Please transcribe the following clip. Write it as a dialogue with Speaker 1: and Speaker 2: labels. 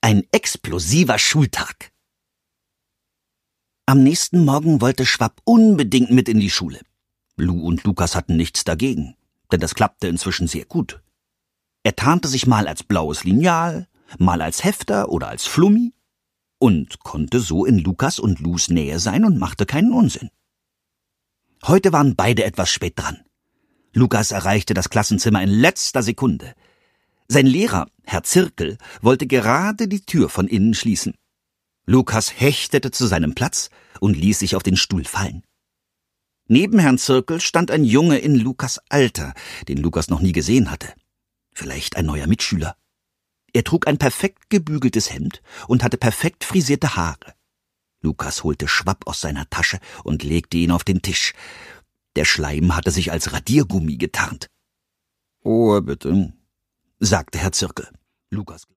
Speaker 1: Ein explosiver Schultag. Am nächsten Morgen wollte Schwapp unbedingt mit in die Schule. Lou und Lukas hatten nichts dagegen, denn das klappte inzwischen sehr gut. Er tarnte sich mal als blaues Lineal, mal als Hefter oder als Flummi und konnte so in Lukas und Lus Nähe sein und machte keinen Unsinn. Heute waren beide etwas spät dran. Lukas erreichte das Klassenzimmer in letzter Sekunde. Sein Lehrer, Herr Zirkel, wollte gerade die Tür von innen schließen. Lukas hechtete zu seinem Platz und ließ sich auf den Stuhl fallen. Neben Herrn Zirkel stand ein Junge in Lukas' Alter, den Lukas noch nie gesehen hatte. Vielleicht ein neuer Mitschüler. Er trug ein perfekt gebügeltes Hemd und hatte perfekt frisierte Haare. Lukas holte Schwapp aus seiner Tasche und legte ihn auf den Tisch. Der Schleim hatte sich als Radiergummi getarnt. »Ruhe bitte«, sagte Herr Zirkel. Lukas